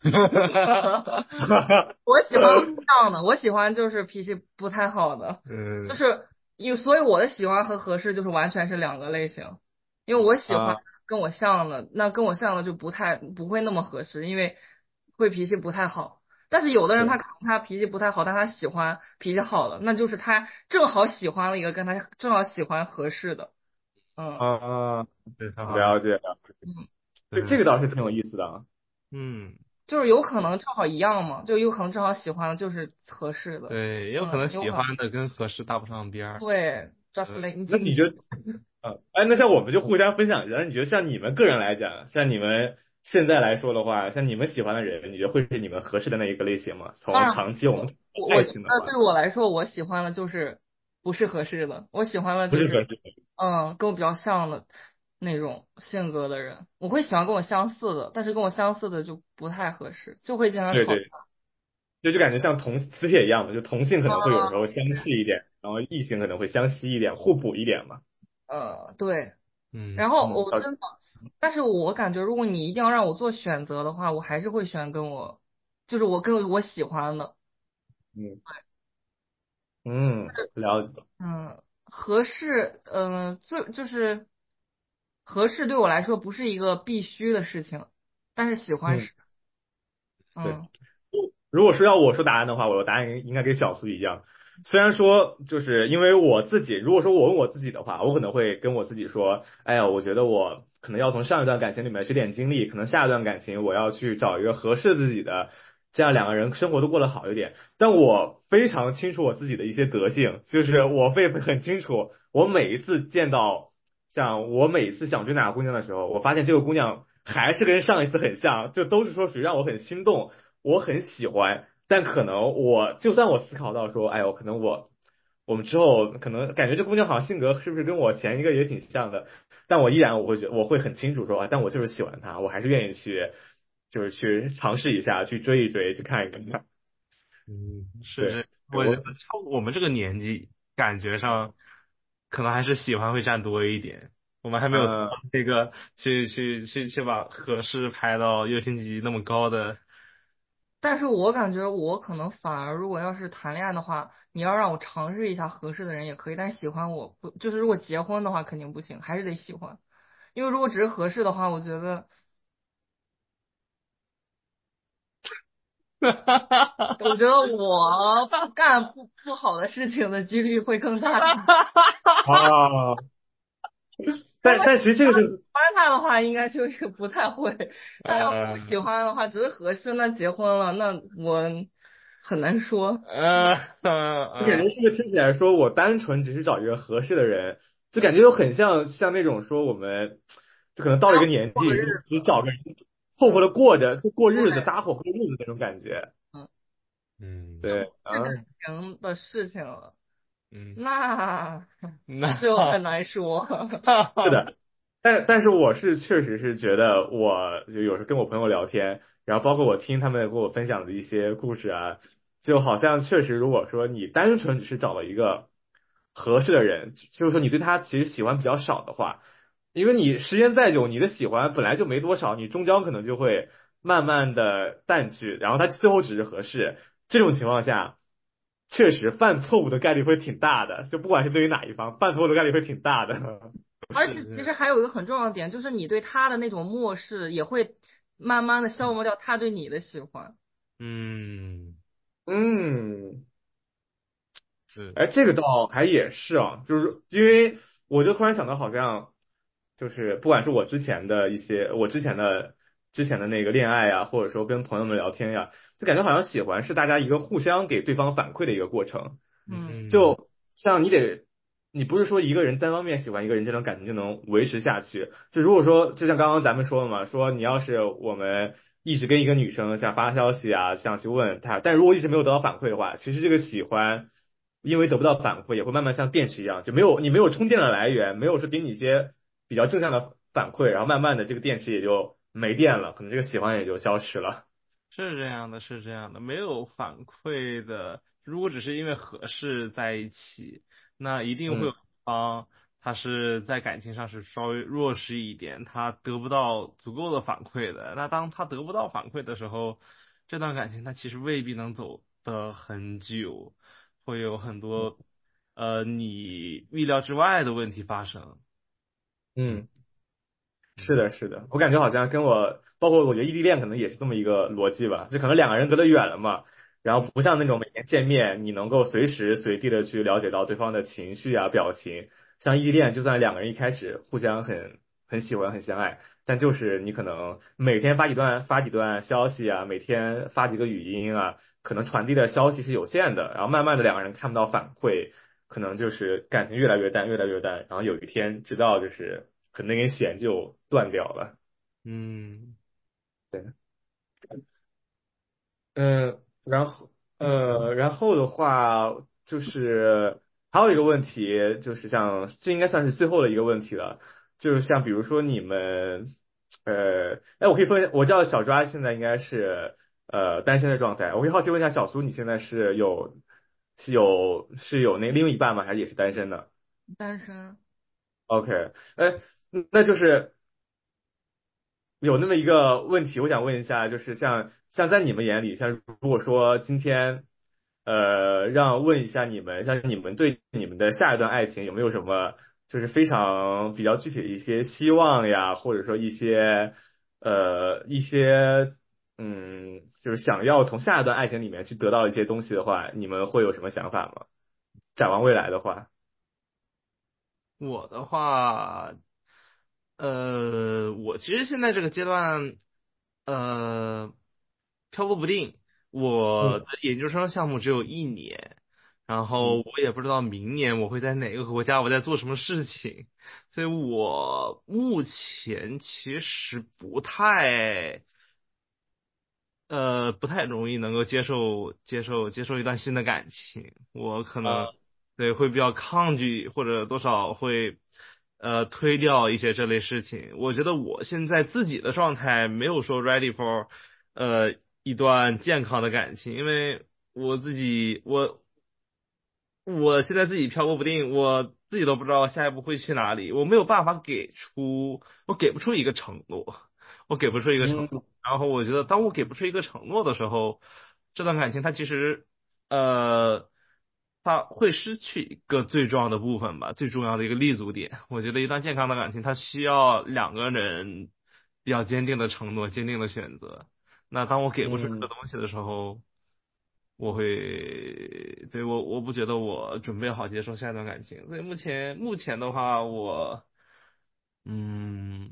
我喜欢这样的，我喜欢就是脾气不太好的，就是所以我的喜欢和合适就是完全是两个类型。因为我喜欢跟我像的，那跟我像的就不会那么合适，因为会脾气不太好。但是有的人他可能他脾气不太好，但他喜欢脾气好的，那就是他正好喜欢了一个跟他正好喜欢合适的。 了解了。这个倒是挺有意思的啊。 就是有可能正好一样嘛，就有可能正好喜欢的就是合适的。 对，也有可能喜欢的跟合适搭不上边儿。 对，just like 那你就那像我们就互相分享一下，你觉得像你们个人来讲，像你们现在来说的话，像你们喜欢的人，你觉得会是你们合适的那一个类型吗？从长期我们爱情的话， 对我来说，我喜欢的就是不是合适的，我喜欢的就是跟我比较像的那种性格的人，我会喜欢跟我相似的，但是跟我相似的就不太合适，就会经常吵架。 对，就感觉像磁铁一样的，就同性可能会有时候相斥一点，然后异性可能会相吸一点，互补一点嘛。 对，然后我真的，但是我感觉如果你一定要让我做选择的话，我还是会选跟我喜欢的。 了解。 合适，就是合适对我来说不是一个必须的事情，但是喜欢是。 对。如果说要我说答案的话，我的答案应该跟小苏一样。虽然说就是因为我自己，如果说我问我自己的话，我可能会跟我自己说，哎呀，我觉得我可能要从上一段感情里面学点经历，可能下一段感情我要去找一个合适自己的这样两个人生活都过得好一点。但我非常清楚我自己的一些德性，就是我会很清楚，我每一次见到，像我每一次想追哪个姑娘的时候，我发现这个姑娘还是跟上一次很像，就都是说属于让我很心动，我很喜欢。但可能就算我思考到说，哎呦，可能我们之后可能感觉这姑娘好像性格是不是跟我前一个也挺像的，但我依然我会很清楚说啊，但我就是喜欢她，我还是愿意就是去尝试一下，去追一追，去看一看。 是对， 我觉得我们这个年纪，感觉上可能还是喜欢会占多一点。我们还没有到那个去把合适排到优先级那么高的。 但是我感觉我可能反而，如果要是谈恋爱的话，你要让我尝试一下合适的人也可以，但是喜欢我不，就是如果结婚的话肯定不行，还是得喜欢。因为如果只是合适的话，我觉得我觉得我干不好的事情的几率会更大。 啊，但其实这个是喜欢他的话，应该就是不太会。但要不喜欢的话，只是合适，那结婚了，那我很难说。 我感觉是不是听起来说我单纯只是找一个合适的人，就感觉又很像那种说我们就可能到了一个年纪，就只找个人凑合的过着，就过日子，搭伙过日子那种感觉。对是感情的事情了。那就很难说。 是的，但是我是确实是觉得，我就有时候跟我朋友聊天，然后包括我听他们跟我分享的一些故事啊，就好像确实，如果说你单纯只是找了一个合适的人，就是说你对他其实喜欢比较少的话，因为你时间再久，你的喜欢本来就没多少，你终将可能就会慢慢的淡去，然后他最后只是合适，这种情况下。确实犯错误的概率会挺大的，就不管是对于哪一方，犯错误的概率会挺大的。 而且其实还有一个很重要的点，就是你对他的那种漠视，也会慢慢的消磨掉他对你的喜欢。 哎，这个倒还也是啊，就是因为我就突然想到，好像就是不管是我之前的一些，我之前的那个恋爱啊，或者说跟朋友们聊天呀，就感觉好像喜欢是大家一个互相给对方反馈的一个过程。就像你不是说一个人单方面喜欢一个人，这种感情就能维持下去。就如果说，就像刚刚咱们说的嘛，说你要是我们一直跟一个女生像发消息啊，像去问她，但如果一直没有得到反馈的话，其实这个喜欢。因为得不到反馈，也会慢慢像电池一样，就你没有充电的来源，没有说给你一些比较正向的反馈，然后慢慢的这个电池也就没电了，可能这个喜欢也就消失了。 是这样的，是这样的，没有反馈的，如果只是因为合适在一起，那一定会有一方他是在感情上是稍微弱势一点，他得不到足够的反馈的。那当他得不到反馈的时候，这段感情他其实未必能走得很久，会有很多你意料之外的问题发生。 嗯。是的，是的，我感觉好像包括我觉得异地恋可能也是这么一个逻辑吧，就可能两个人隔得远了嘛，然后不像那种每天见面，你能够随时随地的去了解到对方的情绪啊、表情。像异地恋，就算两个人一开始互相很喜欢、很相爱，但就是你可能每天发几段消息啊，每天发几个语音啊，可能传递的消息是有限的，然后慢慢的两个人看不到反馈，可能就是感情越来越淡，越来越淡，然后有一天直到就是可能那根弦就断掉了。对，然后的话就是还有一个问题，就是像这应该算是最后的一个问题了，就是像比如说你们，哎，我可以问，我知道小抓现在应该是单身的状态，我可以好奇问一下小苏，你现在是有那另一半吗？还是也是单身的单身。 ？OK，哎，那就是有那么一个问题，我想问一下，就是像在你们眼里，像如果说今天，让问一下你们，像你们对你们的下一段爱情有没有什么，就是非常比较具体的一些希望呀，或者说一些就是想要从下一段爱情里面去得到一些东西的话，你们会有什么想法吗？展望未来的话。 我的话，我其实现在这个阶段，漂泊不定。 我的研究生项目只有1年，然后我也不知道明年我会在哪个国家，我在做什么事情，所以我目前其实不太容易能够接受一段新的感情，我可能对会比较抗拒，或者多少会推掉一些这类事情。我觉得我现在自己的状态没有说 ready for 一段健康的感情，因为我现在自己漂泊不定，我自己都不知道下一步会去哪里，我没有办法我给不出一个承诺，我给不出一个承诺。然后我觉得，当我给不出一个承诺的时候，这段感情它其实，它会失去一个最重要的部分吧，最重要的一个立足点。我觉得一段健康的感情，它需要两个人比较坚定的承诺、坚定的选择。那当我给不出这个东西的时候，我不觉得我准备好接受下一段感情，所以目前的话，嗯，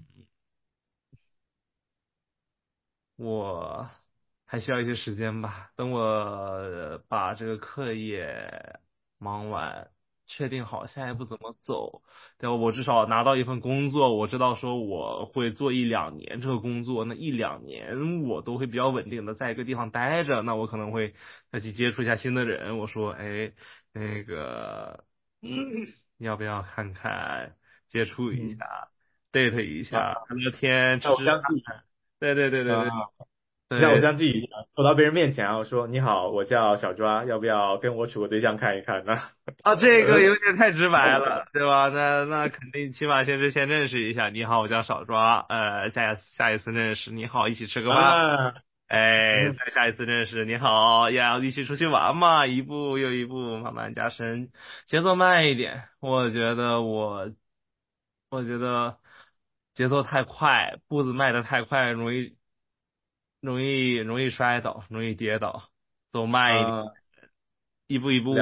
我还需要一些时间吧。等我把这个课业忙完，确定好下一步怎么走，对吧？我至少拿到一份工作，我知道说我会做1-2年这个工作，那1-2年我都会比较稳定的在一个地方待着，那我可能会再去接触一下新的人。我说，哎，那个，要不要看看接触一下，date 一下，聊聊天，吃吃饭。对。 就像偶像剧一样，走到别人面前，然后说你好，我叫小抓，要不要跟我处个对象看一看呢？ 啊，这个有点太直白了，对吧？那肯定起码先认识一下。你好，我叫小抓，下一次认识，你好，一起吃个饭。再下一次认识，你好，要一起出去玩嘛，一步又一步，慢慢加深，节奏慢一点。我觉得节奏太快，步子迈得太快，容易摔倒，容易跌倒，走慢一点，一步一步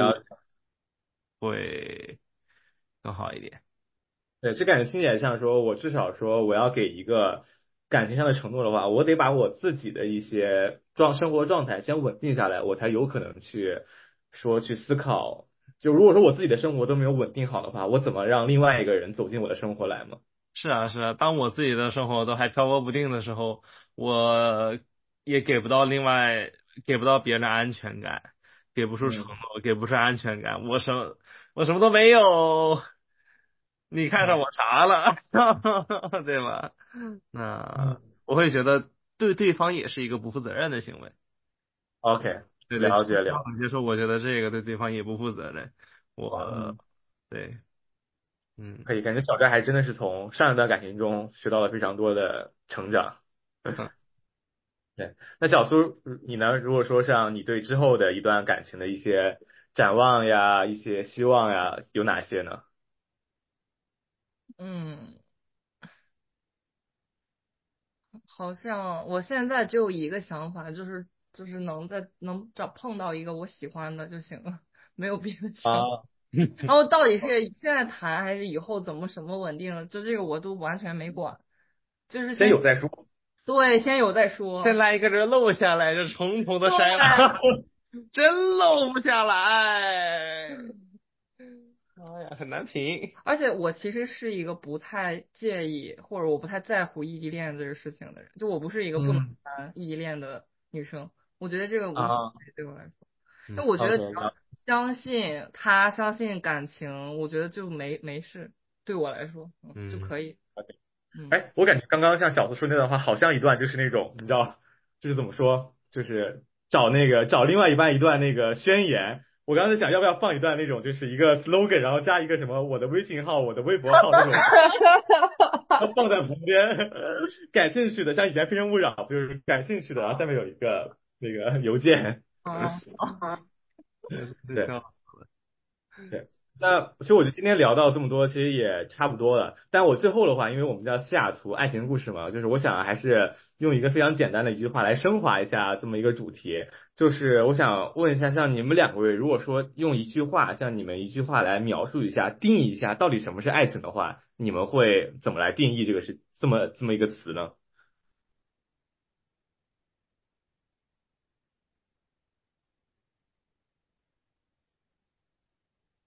会更好一点。 对，这感觉听起来像说，我至少说我要给一个感情上的承诺的话，我得把我自己的一些生活状态先稳定下来，我才有可能去思考，就如果说我自己的生活都没有稳定好的话，我怎么让另外一个人走进我的生活来嘛？ 是啊，是啊，当我自己的生活都还漂泊不定的时候，我也给不到别人的安全感，给不出承诺，给不出安全感，我什么都没有，你看上我啥了，对吧？那我会觉得对对方也是一个不负责任的行为。 OK， 对， 了解接受，我觉得这个对对方也不负责任。对， 可以感觉小寨还真的是从上一段感情中学到了非常多的成长。对，那小苏你呢？如果说像你对之后的一段感情的一些展望呀、一些希望呀，有哪些呢？ 嗯，好像我现在只有一个想法，就是能碰到一个我喜欢的就行了，没有别的想法。然后到底是现在谈还是以后怎么什么稳定了，就这个我都完全没管，就是先有再说。 对，先有再说。 先来一个人漏下来，这重重的筛网，真漏不下来。哎呀，很难评。 而且我其实是一个不太介意或者我不太在乎异地恋这个事情的人，就我不是一个不能谈异地恋的女生，我觉得这个无所谓对我来说。那我觉得只要相信感情，我觉得就没事，对我来说，就可以。 哎，我感觉刚刚像小苏说那段话，好像一段就是那种，你知道，就是怎么说，就是找另外一段那个宣言。我刚才在想要不要放一段那种，就是一个 slogan，然后加一个什么我的微信号、我的微博号那种，放在旁边。感兴趣的，像以前《非诚勿扰》就是感兴趣的，然后下面有一个那个邮件。对。对，那其实我觉得今天聊到这么多，其实也差不多了。但我最后的话，因为我们叫西雅图爱情故事嘛，就是我想还是用一个非常简单的一句话来升华一下这么一个主题。就是我想问一下，像你们两位，如果说用一句话，像你们一句话来描述一下、定义一下到底什么是爱情的话，你们会怎么来定义这个是这么一个词呢？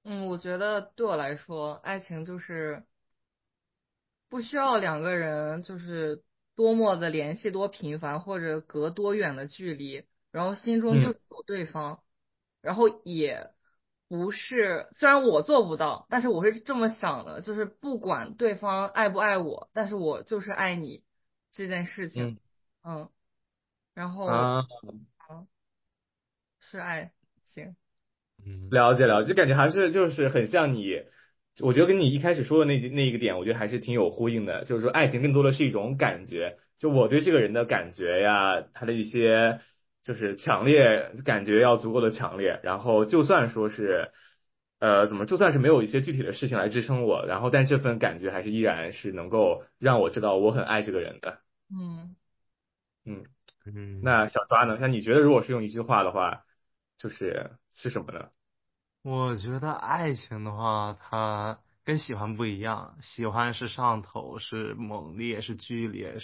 我觉得对我来说，爱情就是不需要两个人就是多么的联系多频繁，或者隔多远的距离，然后心中就嗯有对方，然后也不是，虽然我做不到，但是我是这么想的，就是不管对方爱不爱我，但是我就是爱你这件事情。 嗯嗯，然后啊。 嗯是爱情。 嗯了解了解，就感觉还是就是很像你，我觉得跟你一开始说的那一个点，我觉得还是挺有呼应的。就是说，爱情更多的是一种感觉，就我对这个人的感觉呀，他的一些就是强烈感觉要足够的强烈，然后就算说是就算是没有一些具体的事情来支撑我，然后但这份感觉还是依然是能够让我知道我很爱这个人的。 嗯。 嗯， 嗯。 那小抓呢？像你觉得如果是用一句话的话，是什么呢？ 我觉得爱情的话，它跟喜欢不一样。喜欢是上头，是猛烈，是剧烈，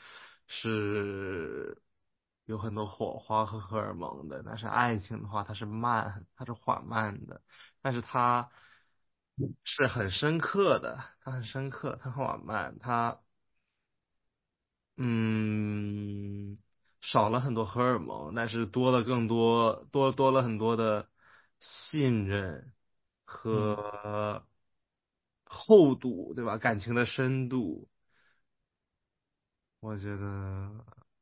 是有很多火花和荷尔蒙的。但是爱情的话，它是慢，它是缓慢的，但是它是很深刻的，它很深刻，它很缓慢，它嗯，少了很多荷尔蒙，但是多了更多，多了很多的信任嗯和厚度，对吧？感情的深度，我觉得，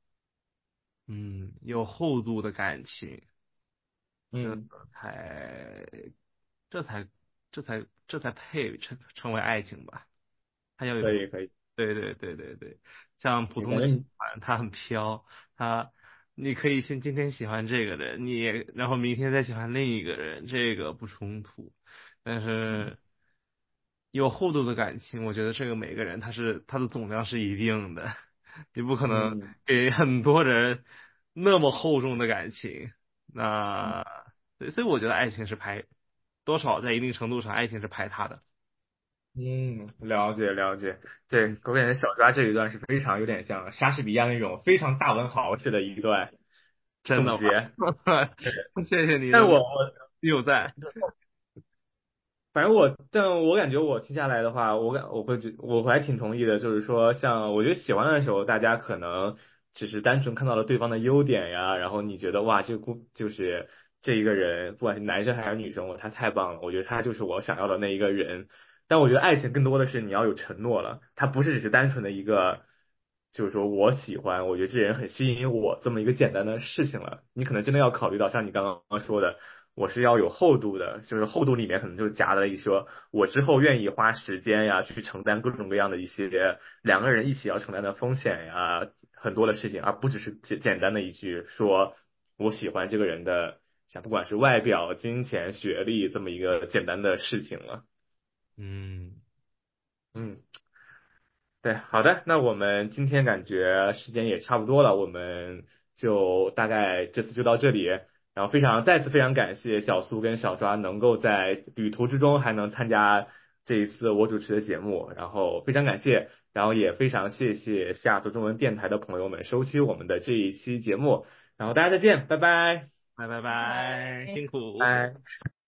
有厚度的感情，这嗯， 才，这才，这才配称为爱情吧。它要有， 可以可以。 对对对对对，像普通的喜感觉你欢，它很飘，它你可以先今天喜欢这个人，然后明天再喜欢另一个人，这个不冲突，但是有厚度的感情，我觉得这个每个人他的总量是一定的，你不可能嗯给很多人那么厚重的感情，那对，所以我觉得爱情是排多少在一定程度上，爱情是排他的。 了解了解。对， 嗯， 我感觉小抓这一段是非常有点像莎士比亚那种非常大文豪式的一段真的吗？ 总结。 谢谢你的但我有在。 反正但我感觉我听下来的话，我还挺同意的，就是说，像我觉得喜欢的时候，大家可能只是单纯看到了对方的优点呀，然后你觉得哇，就是这一个人，不管是男生还是女生，他太棒了，我觉得他就是我想要的那一个人。但我觉得爱情更多的是你要有承诺了，它不是只是单纯的一个，就是说我喜欢，我觉得这人很吸引我这么一个简单的事情了。你可能真的要考虑到像你刚刚说的。我是要有厚度的，就是厚度里面可能就夹了一说，我之后愿意花时间呀，去承担各种各样的一些两个人一起要承担的风险呀，很多的事情，而不只是简单的一句说我喜欢这个人的，像不管是外表、金钱、学历这么一个简单的事情了。 嗯， 嗯。对，好的，那我们今天感觉时间也差不多了，我们就大概这次就到这里。然后再次非常感谢小苏跟小抓能够在旅途之中还能参加这一次我主持的节目，然后非常感谢，然后也非常谢谢西雅图中文电台的朋友们收听我们的这一期节目，然后大家再见，拜拜。 拜拜拜，辛苦。 拜。